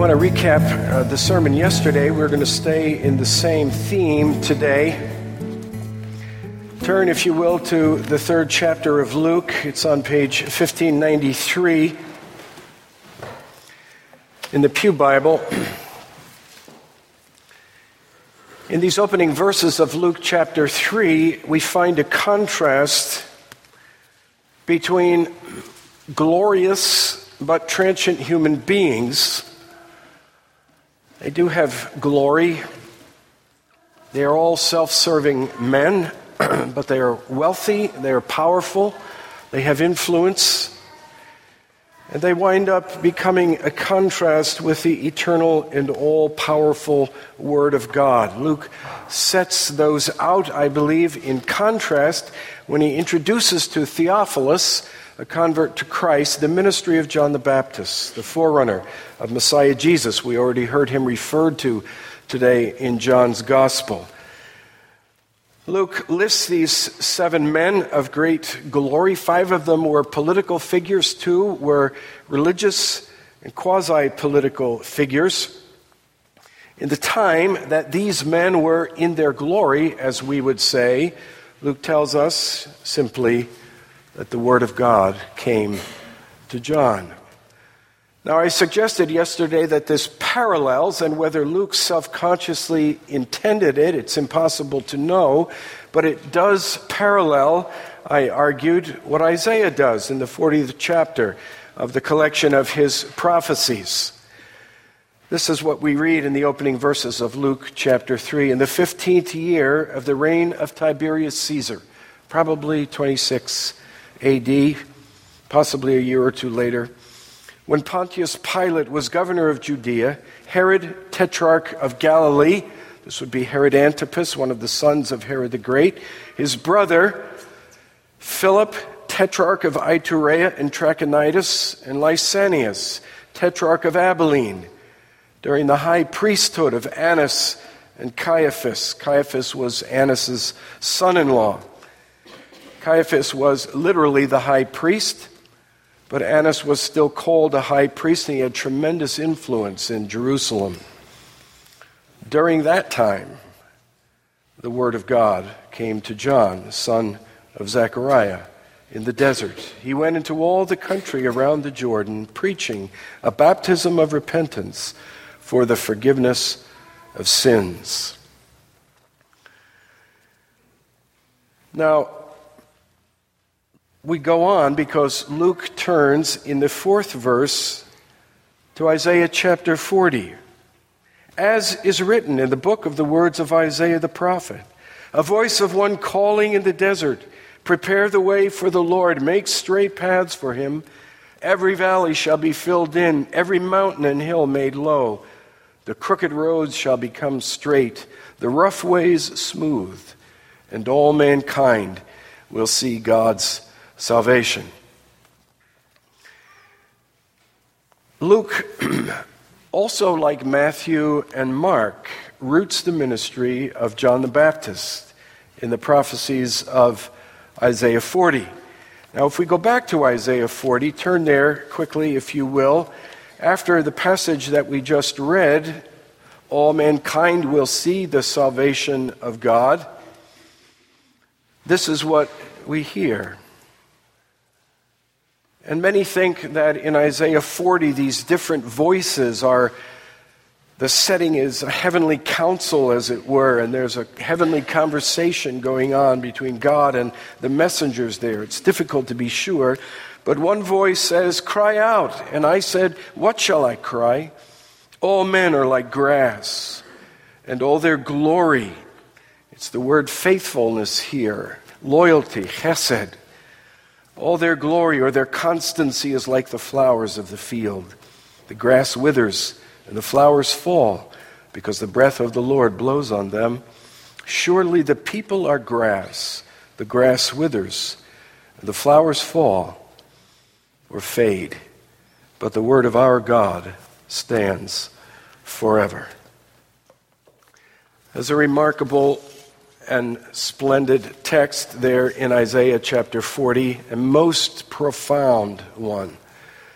want to recap the sermon yesterday. We're going to stay in the same theme today. Turn, if you will, to the third chapter of Luke. It's on page 1593 in the Pew Bible. In these opening verses of Luke chapter 3, we find a contrast between glorious but transient human beings. They do have glory. They are all self-serving men, but they are wealthy, they are powerful, they have influence, and they wind up becoming a contrast with the eternal and all-powerful Word of God. Luke sets those out, I believe, in contrast when he introduces to Theophilus, a convert to Christ, the ministry of John the Baptist, the forerunner of Messiah Jesus. We already heard him referred to today in John's Gospel. Luke lists these 7 men of great glory. 5 of them were political figures, 2 were religious and quasi-political figures. In the time that these men were in their glory, as we would say, Luke tells us simply that the Word of God came to John. Now, I suggested yesterday that this parallels, and whether Luke self-consciously intended it, it's impossible to know, but it does parallel, I argued, what Isaiah does in the 40th chapter of the collection of his prophecies. This is what we read in the opening verses of Luke chapter 3. In the 15th year of the reign of Tiberius Caesar, probably 26 A.D., possibly a year or two later, when Pontius Pilate was governor of Judea, Herod, tetrarch of Galilee, this would be Herod Antipas, one of the sons of Herod the Great, his brother, Philip, tetrarch of Iturea and Trachonitis, and Lysanias, tetrarch of Abilene, during the high priesthood of Annas and Caiaphas. Caiaphas was Annas' son-in-law. Caiaphas was literally the high priest, but Annas was still called a high priest, and he had tremendous influence in Jerusalem. During that time, the Word of God came to John, the son of Zechariah, in the desert. He went into all the country around the Jordan, preaching a baptism of repentance for the forgiveness of sins. Now, we go on because Luke turns in the 4th verse to Isaiah chapter 40. As is written in the book of the words of Isaiah the prophet, a voice of one calling in the desert, prepare the way for the Lord, make straight paths for him. Every valley shall be filled in, every mountain and hill made low. The crooked roads shall become straight, the rough ways smooth, and all mankind will see God's salvation. Luke, also like Matthew and Mark, roots the ministry of John the Baptist in the prophecies of Isaiah 40. Now, if we go back to Isaiah 40, turn there quickly, if you will. After the passage that we just read, all mankind will see the salvation of God. This is what we hear. And many think that in Isaiah 40, these different voices are, the setting is a heavenly council, as it were, and there's a heavenly conversation going on between God and the messengers there. It's difficult to be sure, but one voice says, cry out. And I said, what shall I cry? All men are like grass, and all their glory, it's the word faithfulness here, loyalty, chesed, all their glory or their constancy is like the flowers of the field. The grass withers and the flowers fall because the breath of the Lord blows on them. Surely the people are grass. The grass withers and the flowers fall or fade. But the word of our God stands forever. There's a remarkable and splendid text there in Isaiah chapter 40, a most profound one.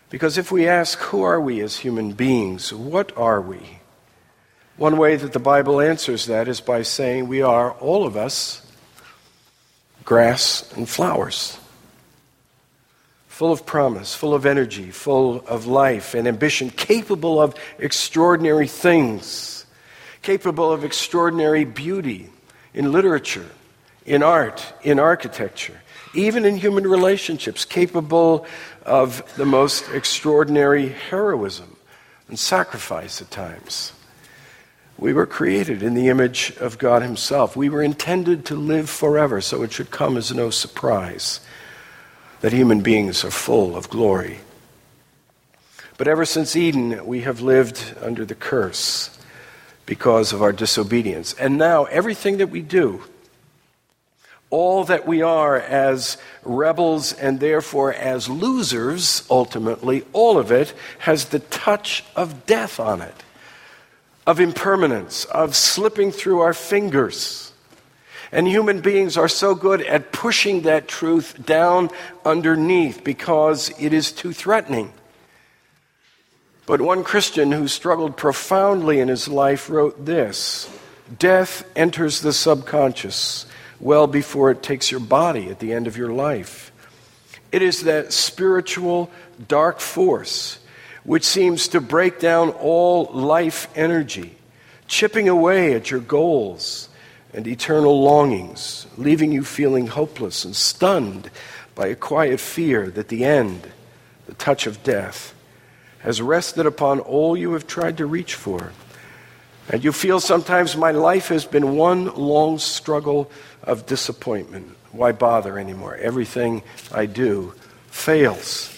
Because if we ask, who are we as human beings? What are we? One way that the Bible answers that is by saying we are, all of us, grass and flowers. Full of promise, full of energy, full of life and ambition, capable of extraordinary things, capable of extraordinary beauty in literature, in art, in architecture, even in human relationships, capable of the most extraordinary heroism and sacrifice at times. We were created in the image of God Himself. We were intended to live forever, so it should come as no surprise that human beings are full of glory. But ever since Eden, we have lived under the curse because of our disobedience. And now everything that we do, all that we are as rebels and therefore as losers, ultimately, all of it has the touch of death on it, of impermanence, of slipping through our fingers. And human beings are so good at pushing that truth down underneath because it is too threatening. But one Christian who struggled profoundly in his life wrote this: death enters the subconscious well before it takes your body at the end of your life. It is that spiritual dark force which seems to break down all life energy, chipping away at your goals and eternal longings, leaving you feeling hopeless and stunned by a quiet fear that the end, the touch of death, has rested upon all you have tried to reach for. And you feel sometimes, my life has been one long struggle of disappointment. Why bother anymore? Everything I do fails.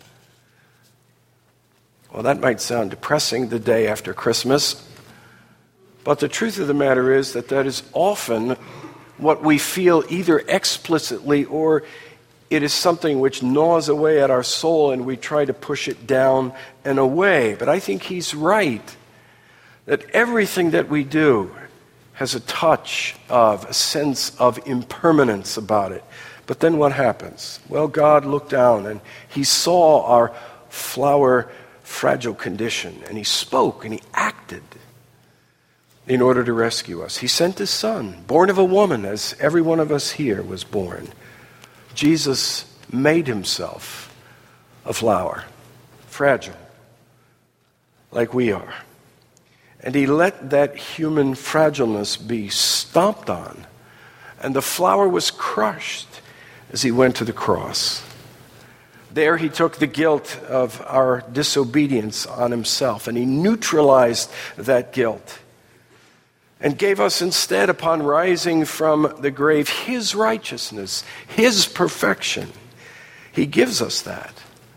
Well, that might sound depressing the day after Christmas, but the truth of the matter is that is often what we feel, either explicitly or it is something which gnaws away at our soul and we try to push it down and away. But I think he's right that everything that we do has a touch of, a sense of impermanence about it. But then what happens? Well, God looked down and He saw our flower fragile condition, and He spoke and He acted in order to rescue us. He sent His Son, born of a woman, as every one of us here was born. Jesus made Himself a flower, fragile, like we are. And He let that human fragileness be stomped on, and the flower was crushed as He went to the cross. There He took the guilt of our disobedience on Himself, and He neutralized that guilt and gave us instead, upon rising from the grave, His righteousness, His perfection. He gives us that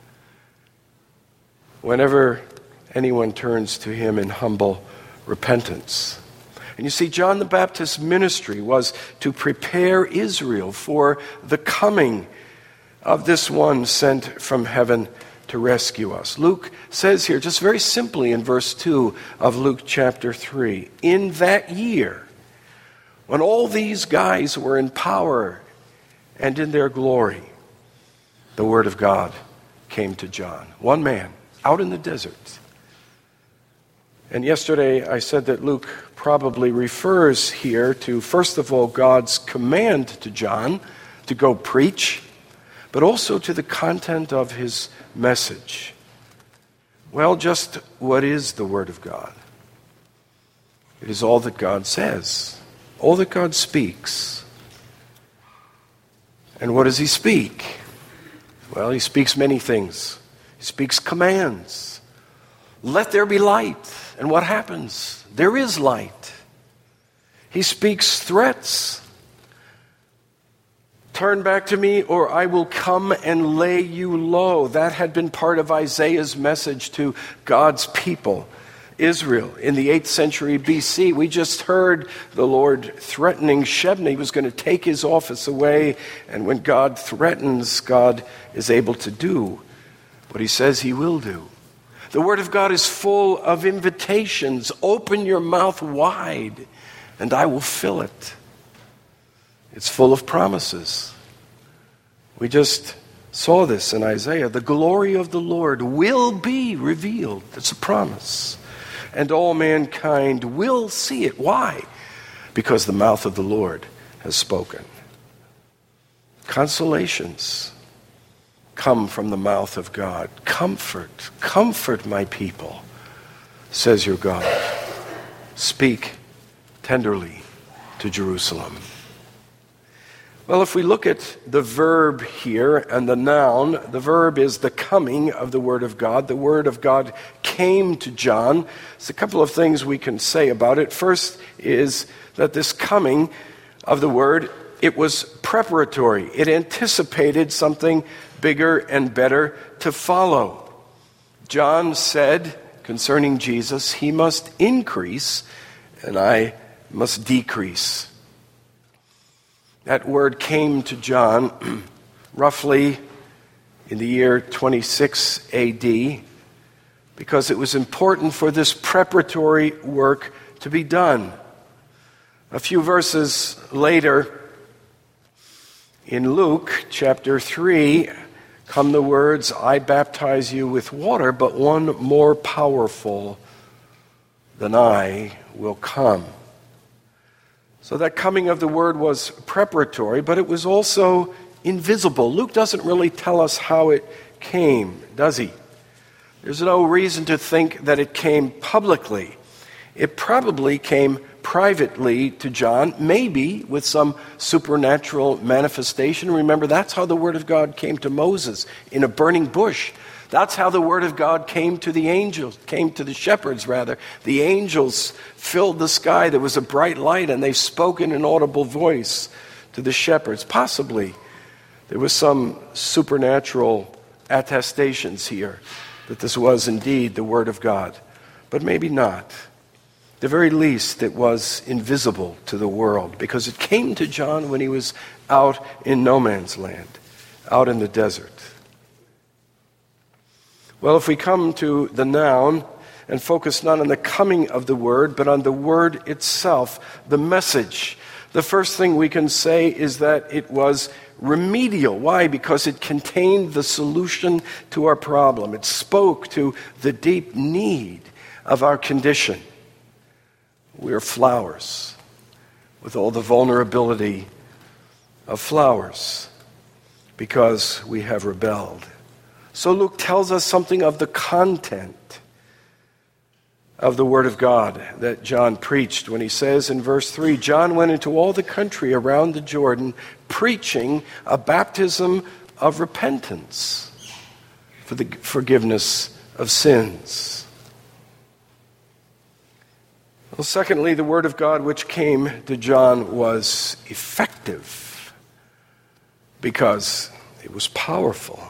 whenever anyone turns to Him in humble repentance. And you see, John the Baptist's ministry was to prepare Israel for the coming of this one sent from heaven to rescue us. Luke says here, just very simply in verse 2 of Luke chapter 3, in that year, when all these guys were in power and in their glory, the word of God came to John. One man, out in the desert. And yesterday I said that Luke probably refers here to, first of all, God's command to John to go preach, but also to the content of his message. Well, just what is the Word of God? It is all that God says, all that God speaks. And what does He speak? Well, He speaks many things. He speaks commands. Let there be light. And what happens? There is light. He speaks threats. Turn back to me, or I will come and lay you low. That had been part of Isaiah's message to God's people, Israel, in the 8th century BC. We just heard the Lord threatening Shebna. He was going to take his office away, and when God threatens, God is able to do what He says He will do. The Word of God is full of invitations. Open your mouth wide, and I will fill it. It's full of promises. We just saw this in Isaiah. The glory of the Lord will be revealed. It's a promise. And all mankind will see it. Why? Because the mouth of the Lord has spoken. Consolations come from the mouth of God. Comfort, comfort my people, says your God. Speak tenderly to Jerusalem. Well, if we look at the verb here and the noun, the verb is the coming of the Word of God. The Word of God came to John. There's a couple of things we can say about it. First is that this coming of the Word, it was preparatory. It anticipated something bigger and better to follow. John said concerning Jesus, he must increase and I must decrease. That word came to John roughly in the year 26 AD because it was important for this preparatory work to be done. A few verses later, in Luke chapter 3, come the words, I baptize you with water, but one more powerful than I will come. So that coming of the Word was preparatory, but it was also invisible. Luke doesn't really tell us how it came, does he? There's no reason to think that it came publicly. It probably came privately to John, maybe with some supernatural manifestation. Remember, that's how the Word of God came to Moses in a burning bush. That's how the Word of God came to the angels, came to the shepherds, rather. The angels filled the sky. There was a bright light, and they spoke in an audible voice to the shepherds. Possibly there was some supernatural attestations here that this was indeed the Word of God, but maybe not. At the very least, it was invisible to the world because it came to John when he was out in no man's land, out in the desert. Well, if we come to the noun and focus not on the coming of the Word, but on the Word itself, the message, the first thing we can say is that it was remedial. Why? Because it contained the solution to our problem. It spoke to the deep need of our condition. We are flowers with all the vulnerability of flowers because we have rebelled. So Luke tells us something of the content of the Word of God that John preached when he says in verse 3, John went into all the country around the Jordan preaching a baptism of repentance for the forgiveness of sins. Well, secondly, the Word of God which came to John was effective because it was powerful.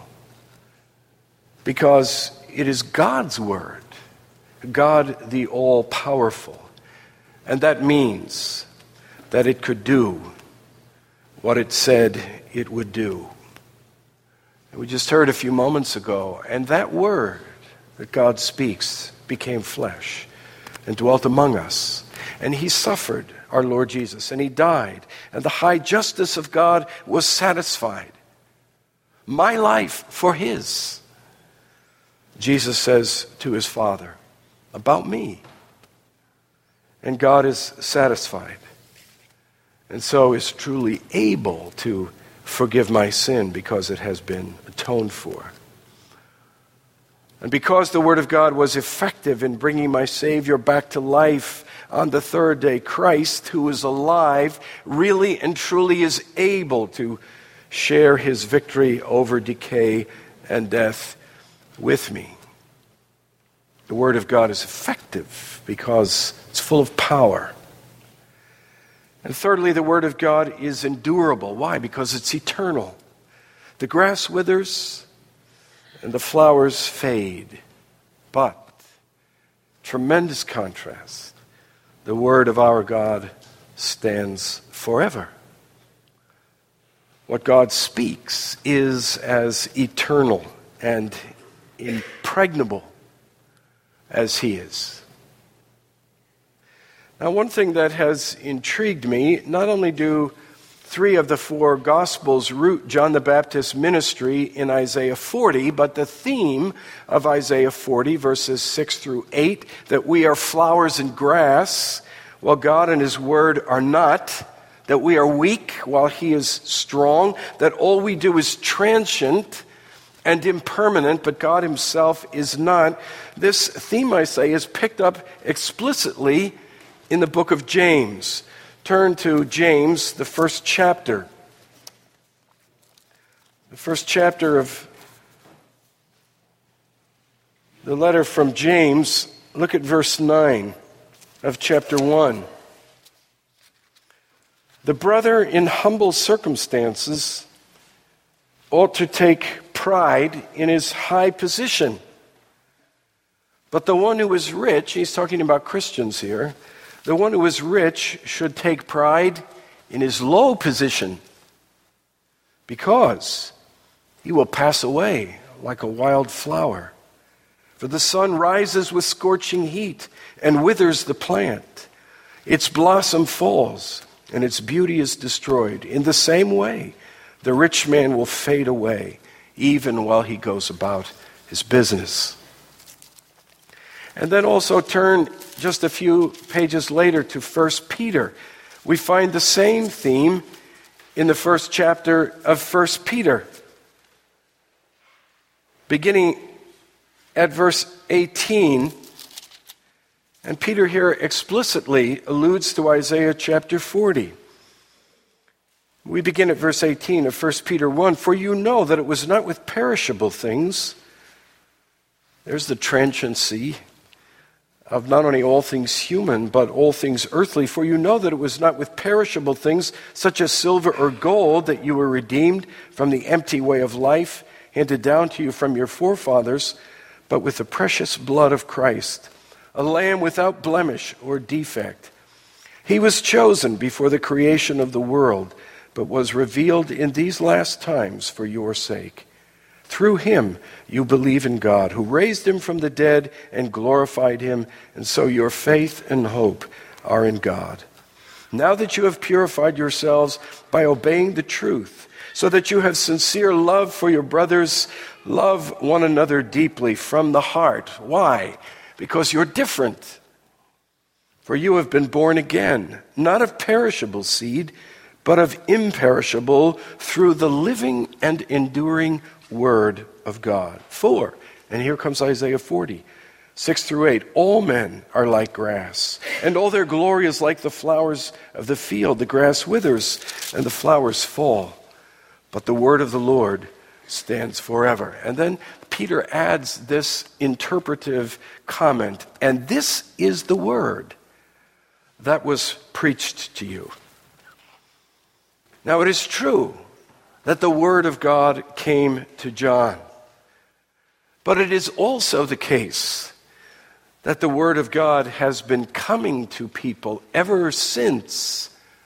Because it is God's Word, God the all-powerful. And that means that it could do what it said it would do. And we just heard a few moments ago, and that Word that God speaks became flesh and dwelt among us. And he suffered, our Lord Jesus, and he died. And the high justice of God was satisfied. My life for his. Jesus says to his Father, about me. And God is satisfied. And so is truly able to forgive my sin because it has been atoned for. And because the Word of God was effective in bringing my Savior back to life on the third day, Christ, who is alive, really and truly is able to share his victory over decay and death with me. The Word of God is effective because it's full of power. And thirdly, the Word of God is endurable. Why? Because it's eternal. The grass withers and the flowers fade. But, tremendous contrast, the Word of our God stands forever. What God speaks is as eternal and impregnable as he is. Now, one thing that has intrigued me, not only do 3 of the 4 Gospels root John the Baptist's ministry in Isaiah 40, but the theme of Isaiah 40, verses 6 through 8, that we are flowers and grass, while God and His Word are not, that we are weak while He is strong, that all we do is transient and impermanent, but God Himself is not. This theme, I say, is picked up explicitly in the book of James. Turn to James, the first chapter. The first chapter of the letter from James. Look at verse 9 of chapter 1. The brother in humble circumstances ought to take pride in his high position. But the one who is rich, he's talking about Christians here, the one who is rich should take pride in his low position, because he will pass away like a wild flower. For the sun rises with scorching heat and withers the plant. Its blossom falls and its beauty is destroyed. In the same way, the rich man will fade away even while he goes about his business. And then also turn just a few pages later to 1 Peter. We find the same theme in the first chapter of 1 Peter. Beginning at verse 18, and Peter here explicitly alludes to Isaiah chapter 40. We begin at verse 18 of 1 Peter 1. For you know that it was not with perishable things, there's the transiency of not only all things human, but all things earthly. For you know that it was not with perishable things, such as silver or gold, that you were redeemed from the empty way of life handed down to you from your forefathers, but with the precious blood of Christ, a lamb without blemish or defect. He was chosen before the creation of the world, but was revealed in these last times for your sake. Through him you believe in God, who raised him from the dead and glorified him, and so your faith and hope are in God. Now that you have purified yourselves by obeying the truth, so that you have sincere love for your brothers, love one another deeply from the heart. Why? Because you're different. For you have been born again, not of perishable seed, but of imperishable, through the living and enduring Word of God. 4, and here comes Isaiah 40, 6 through 8. All men are like grass, and all their glory is like the flowers of the field. The grass withers, and the flowers fall, but the word of the Lord stands forever. And then Peter adds this interpretive comment, and this is the word that was preached to you. Now it is true that the Word of God came to John. But it is also the case that the Word of God has been coming to people ever since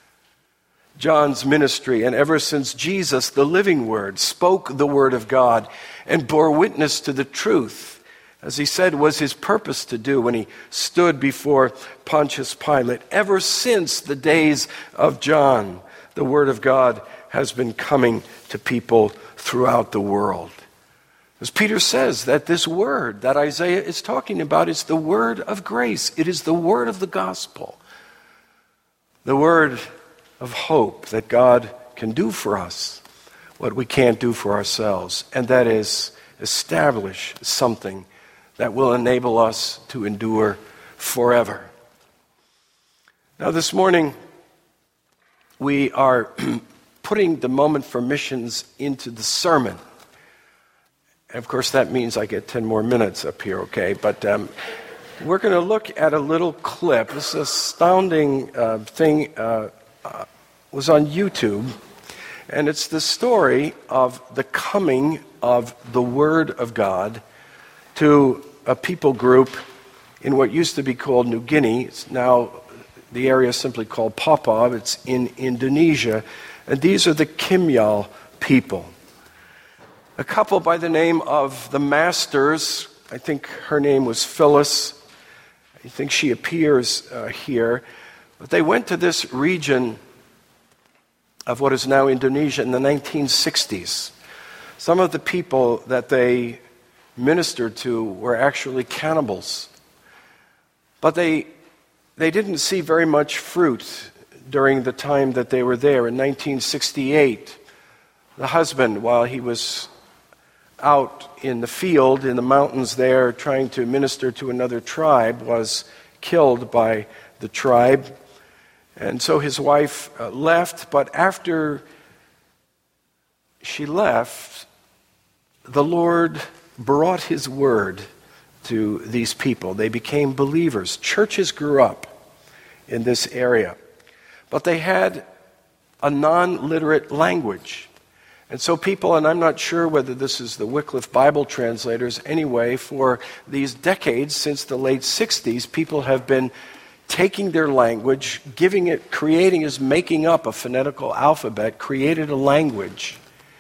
John's ministry and ever since Jesus, the living Word, spoke the Word of God and bore witness to the truth, as he said was his purpose to do when he stood before Pontius Pilate. Ever since the days of John, the Word of God has been coming to people throughout the world. As Peter says, that this word that Isaiah is talking about is the word of grace. It is the word of the gospel. The word of hope that God can do for us what we can't do for ourselves. And that is establish something that will enable us to endure forever. Now this morning, we are putting the Moment for Missions into the sermon. And of course, that means I get 10 more minutes up here, okay? But we're going to look at a little clip. This astounding thing was on YouTube, and it's the story of the coming of the Word of God to a people group in what used to be called New Guinea. It's now the area is simply called Papua. It's in Indonesia. And these are the Kimyal people. A couple by the name of the Masters, I think her name was Phyllis. I think she appears here. But they went to this region of what is now Indonesia in the 1960s. Some of the people that they ministered to were actually cannibals. But they didn't see very much fruit during the time that they were there. In 1968, the husband, while he was out in the field, in the mountains there, trying to minister to another tribe, was killed by the tribe. And so his wife left, but after she left, the Lord brought his word to these people. They became believers. Churches grew up in this area. But they had a non-literate language. And so people, and I'm not sure whether this is the Wycliffe Bible translators, anyway, for these decades, since the late 60s, people have been taking their language, making up a phonetical alphabet, created a language.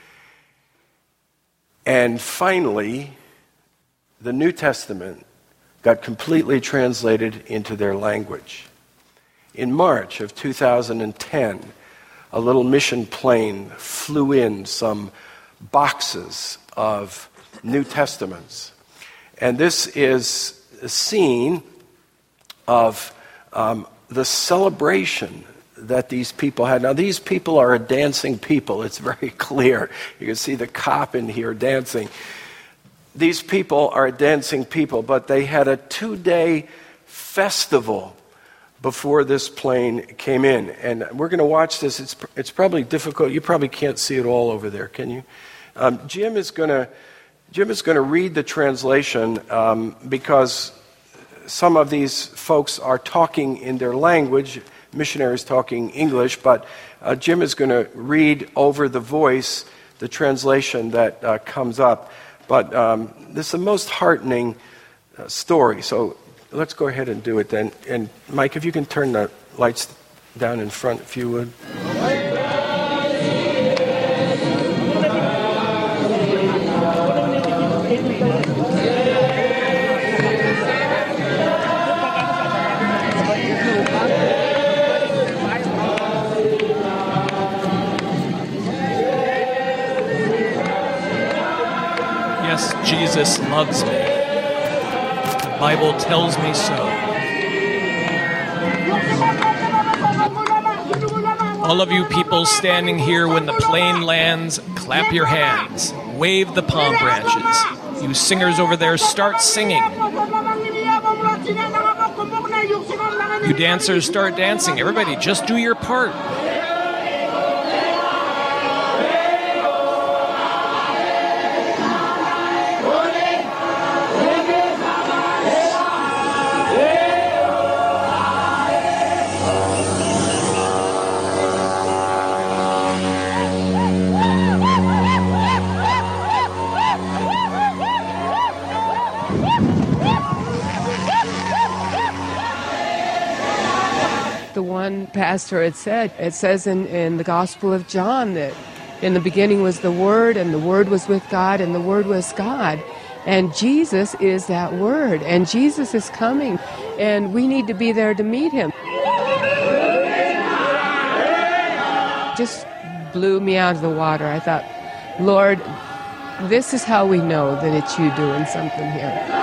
And finally, the New Testament got completely translated into their language. In March of 2010, a little mission plane flew in some boxes of New Testaments. And this is a scene of the celebration that these people had. Now, these people are a dancing people. It's very clear. You can see the cop in here dancing. These people are a dancing people, but they had a 2-day festival before this plane came in. And we're going to watch this. It's probably difficult. You probably can't see it all over there, can you? Jim is going to read the translation because some of these folks are talking in their language, missionaries talking English, but Jim is going to read over the voice the translation that comes up. But this is the most heartening story. So let's go ahead and do it then. And Mike, if you can turn the lights down in front, if you would. Yes, Jesus loves me. The Bible tells me so. All of you people standing here when the plane lands, clap your hands, wave the palm branches. You singers over there, start singing. You dancers, start dancing. Everybody, just do your part. The one pastor had said, it says in the Gospel of John that in the beginning was the Word, and the Word was with God, and the Word was God. And Jesus is that Word, and Jesus is coming, and we need to be there to meet Him. Just blew me out of the water. I thought, Lord, this is how we know that it's you doing something here.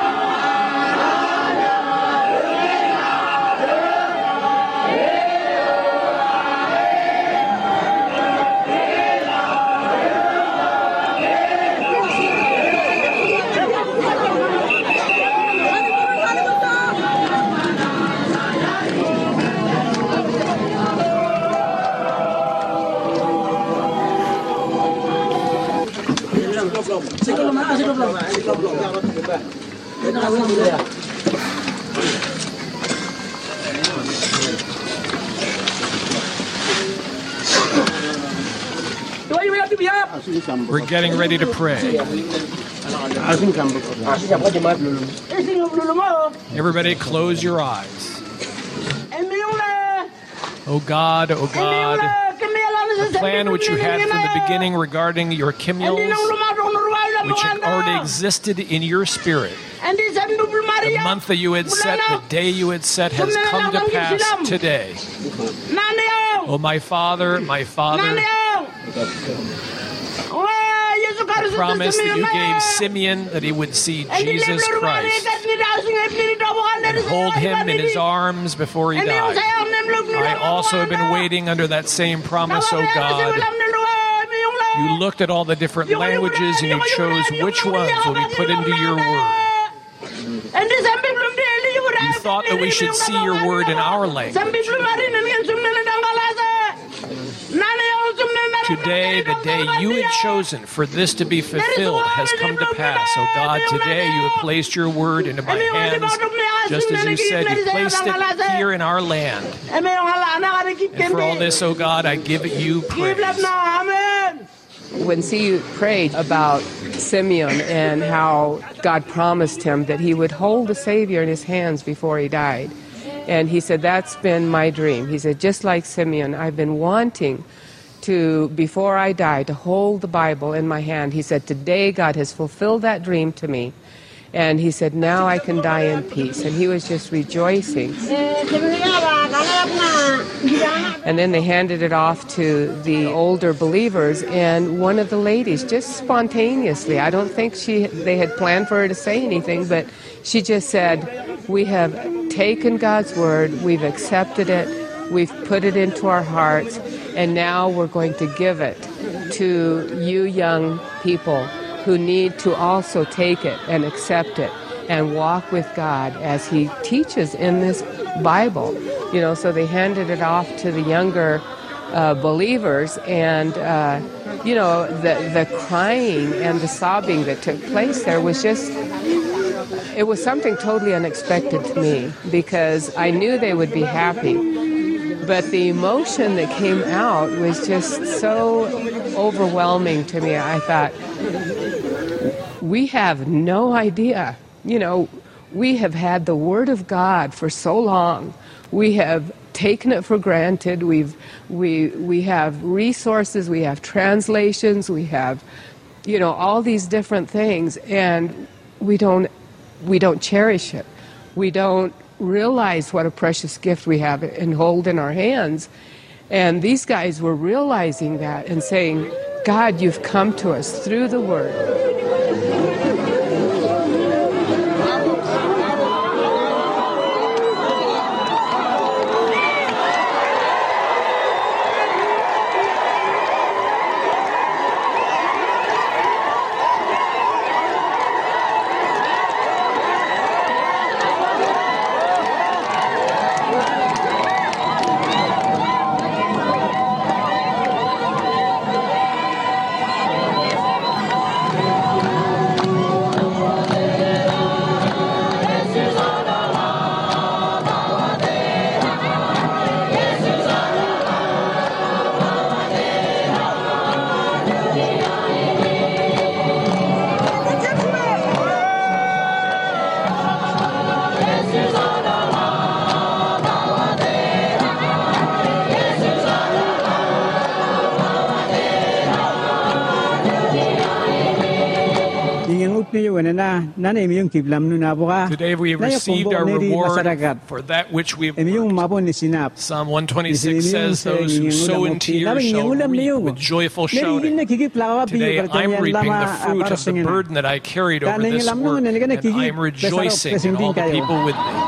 We're getting ready to pray. Everybody close your eyes. Oh God, the plan which you had from the beginning regarding your Kimmuls, which had already existed in your spirit. The month that you had set, the day you had set has come to pass today. Oh, my Father, The promise that you gave Simeon that he would see Jesus Christ and hold him in his arms before he died. I also have been waiting under that same promise, O God. You looked at all the different languages and you chose which ones will be put into your word. You thought that we should see your word in our language. Today, the day you had chosen for this to be fulfilled has come to pass. Oh God, today you have placed your word into my hands, just as you said, you placed it here in our land. And for all this, oh God, I give you praise. When C.U. prayed about Simeon and how God promised him that he would hold the Savior in his hands before he died, and he said, that's been my dream. He said, just like Simeon, I've been wanting to, before I die, to hold the Bible in my hand. He said, today God has fulfilled that dream to me. And he said, now I can die in peace. And he was just rejoicing. And then they handed it off to the older believers, and one of the ladies, just spontaneously, I don't think they had planned for her to say anything, but she just said, we have taken God's word, we've accepted it, we've put it into our hearts, and now we're going to give it to you young people who need to also take it and accept it and walk with God as he teaches in this Bible. You know, so they handed it off to the younger believers, and you know, the crying and the sobbing that took place there was just, it was something totally unexpected to me, because I knew they would be happy, but the emotion that came out was just so overwhelming to me. I thought, we have no idea. You know, we have had the Word of God for so long. We have taken it for granted. We have resources, we have translations, we have, you know, all these different things, and we don't cherish it. We don't realize what a precious gift we have and hold in our hands. And these guys were realizing that and saying, God, you've come to us through the Word. Today we have received our reward for that which we have worked. Psalm 126 says, those who sow in tears shall reap with joyful shouting. Today I'm reaping the fruit of the burden that I carried over this work, and I'm rejoicing in all the people with me.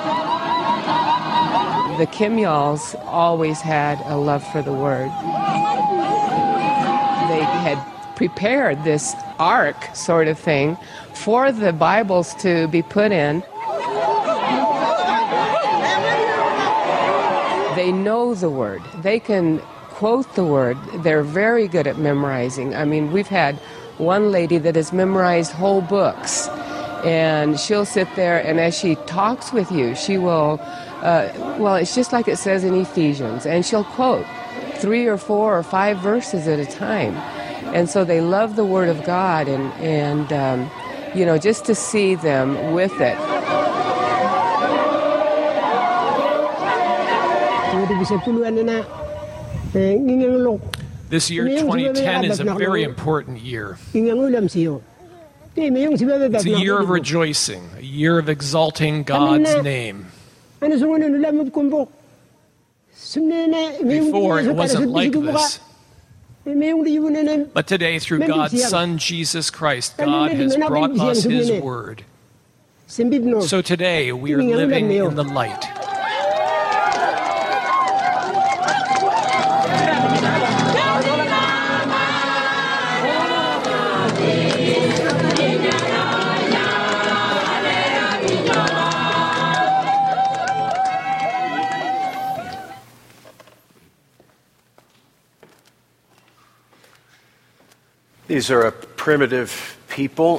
The Kimyals always had a love for the Word. They had prepared this ark sort of thing for the Bibles to be put in. They know the Word. They can quote the Word. They're very good at memorizing. I mean, we've had one lady that has memorized whole books, and she'll sit there, and as she talks with you, she will, well, it's just like it says in Ephesians, and she'll quote 3 or 4 or 5 verses at a time. And so they love the Word of God, and you know, just to see them with it. This year, 2010, is a very important year. It's a year of rejoicing, a year of exalting God's name. Before, it wasn't like this. But today, through God's Son, Jesus Christ, God has brought us His Word. So today, we are living in the light. These are a primitive people.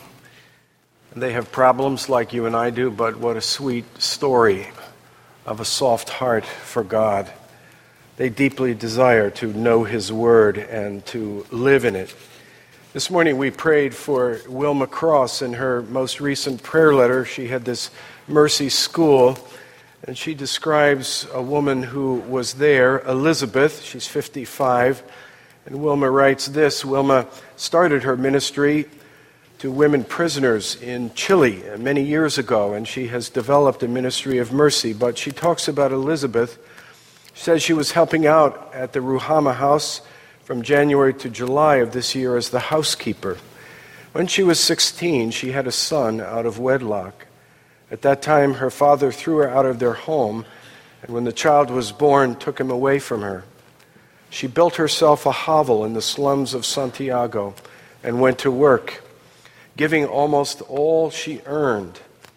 They have problems like you and I do, but what a sweet story of a soft heart for God. They deeply desire to know His Word and to live in it. This morning we prayed for Wilma Cross in her most recent prayer letter. She had this Mercy School, and she describes a woman who was there, Elizabeth. She's 55. And Wilma writes this: Wilma started her ministry to women prisoners in Chile many years ago, and she has developed a ministry of mercy. But she talks about Elizabeth. She says she was helping out at the Ruhama House from January to July of this year as the housekeeper. When she was 16, she had a son out of wedlock. At that time, her father threw her out of their home, and when the child was born, took him away from her. She built herself a hovel in the slums of Santiago and went to work, giving almost all she earned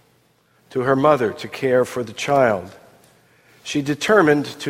to her mother to care for the child. She determined to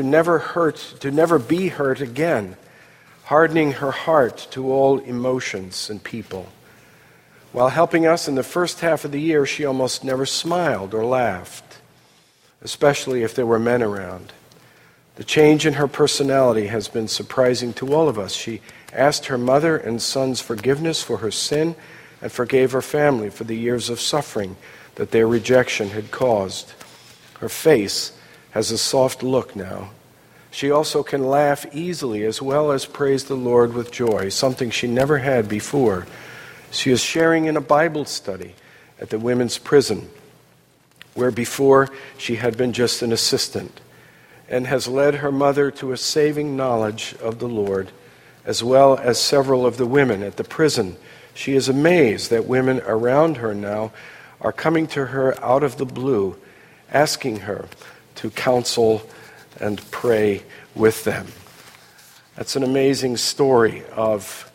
never be hurt again, hardening her heart to all emotions and people. While helping us in the first half of the year, she almost never smiled or laughed, especially if there were men around. The change in her personality has been surprising to all of us. She asked her mother and sons forgiveness for her sin and forgave her family for the years of suffering that their rejection had caused. Her face has a soft look now. She also can laugh easily as well as praise the Lord with joy, something she never had before. She is sharing in a Bible study at the women's prison, where before she had been just an assistant, and has led her mother to a saving knowledge of the Lord, as well as several of the women at the prison. She is amazed that women around her now are coming to her out of the blue, asking her to counsel and pray with them. That's an amazing story of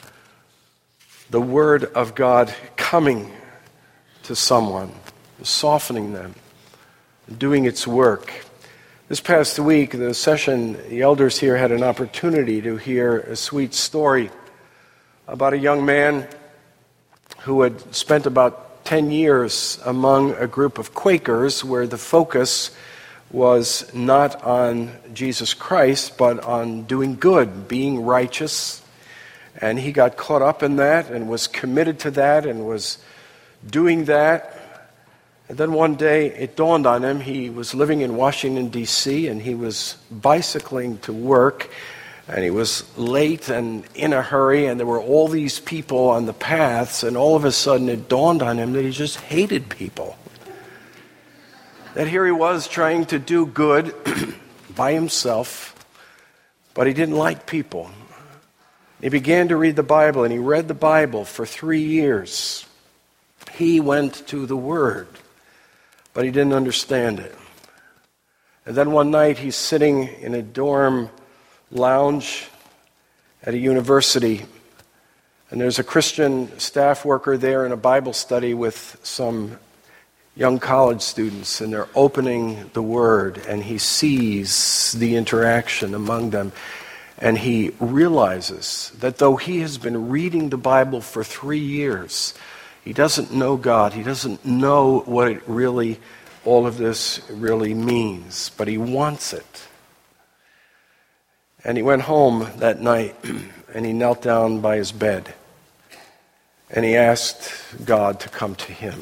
the Word of God coming to someone, softening them, doing its work. This past week, the elders here had an opportunity to hear a sweet story about a young man who had spent about 10 years among a group of Quakers where the focus was not on Jesus Christ, but on doing good, being righteous. And he got caught up in that and was committed to that and was doing that. And then one day it dawned on him. He was living in Washington, D.C., and he was bicycling to work, and he was late and in a hurry, and there were all these people on the paths, and all of a sudden it dawned on him that he just hated people. That here he was trying to do good by himself, but he didn't like people. He began to read the Bible, and he read the Bible for 3 years. He went to the Word, but he didn't understand it. And then one night he's sitting in a dorm lounge at a university, and there's a Christian staff worker there in a Bible study with some young college students, and they're opening the Word, and he sees the interaction among them, and he realizes that though he has been reading the Bible for 3 years, he doesn't know God. He doesn't know what it really, all of this really means, but he wants it. And he went home that night, and he knelt down by his bed, and he asked God to come to him.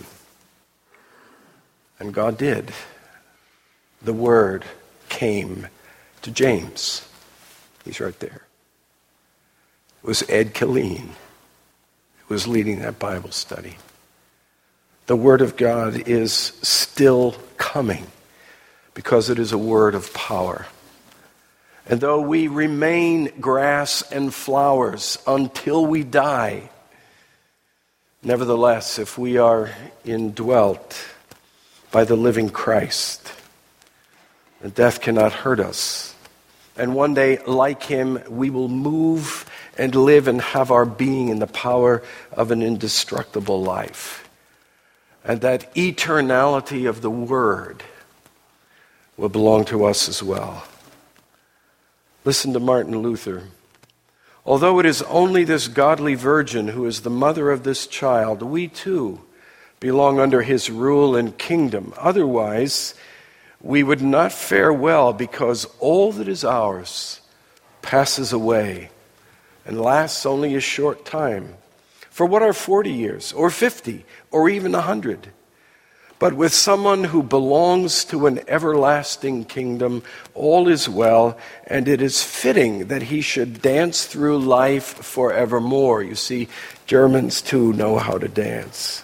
And God did. The Word came to James. He's right there. It was Ed Killeen who was leading that Bible study. The Word of God is still coming because it is a word of power. And though we remain grass and flowers until we die, nevertheless, if we are indwelt by the living Christ, then death cannot hurt us. And one day, like him, we will move and live and have our being in the power of an indestructible life. And that eternality of the Word will belong to us as well. Listen to Martin Luther. Although it is only this godly virgin who is the mother of this child, we too belong under his rule and kingdom. Otherwise, we would not fare well, because all that is ours passes away and lasts only a short time. For what are 40 years, or 50, or even 100? But with someone who belongs to an everlasting kingdom, all is well, and it is fitting that he should dance through life forevermore. You see, Germans too know how to dance.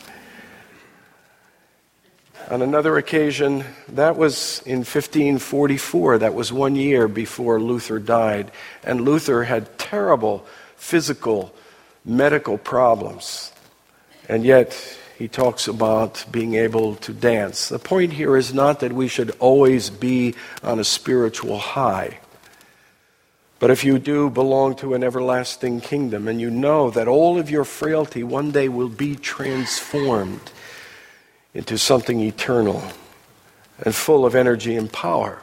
On another occasion, that was in 1544, that was 1 year before Luther died, and Luther had terrible physical, medical problems, and yet he talks about being able to dance. The point here is not that we should always be on a spiritual high. But if you do belong to an everlasting kingdom, and you know that all of your frailty one day will be transformed into something eternal and full of energy and power,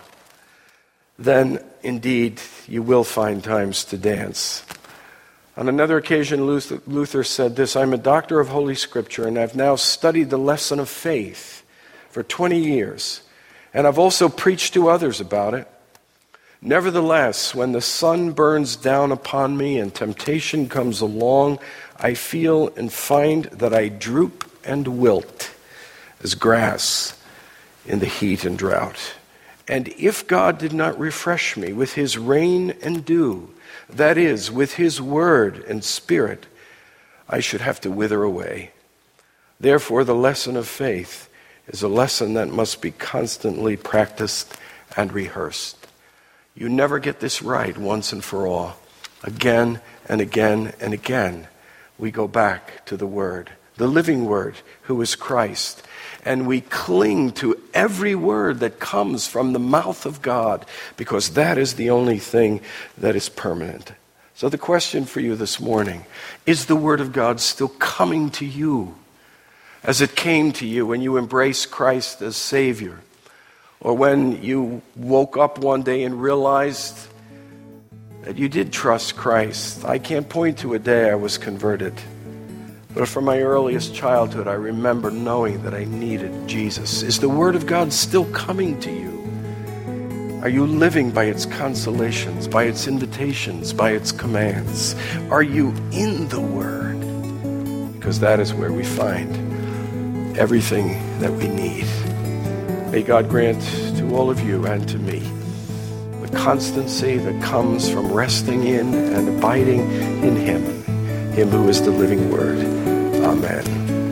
then indeed you will find times to dance. On another occasion, Luther said this, I'm a doctor of Holy Scripture, and I've now studied the lesson of faith for 20 years, and I've also preached to others about it. Nevertheless, when the sun burns down upon me and temptation comes along, I feel and find that I droop and wilt as grass in the heat and drought. And if God did not refresh me with his rain and dew, that is, with his word and spirit, I should have to wither away. Therefore, the lesson of faith is a lesson that must be constantly practiced and rehearsed. You never get this right once and for all. Again and again and again, we go back to the Word, the living Word, who is Christ. And we cling to every word that comes from the mouth of God, because that is the only thing that is permanent. So the question for you this morning, is the Word of God still coming to you as it came to you when you embraced Christ as Savior? Or when you woke up one day and realized that you did trust Christ? I can't point to a day I was converted. But from my earliest childhood, I remember knowing that I needed Jesus. Is the Word of God still coming to you? Are you living by its consolations, by its invitations, by its commands? Are you in the Word? Because that is where we find everything that we need. May God grant to all of you and to me the constancy that comes from resting in and abiding in Him who is the living Word. Amen.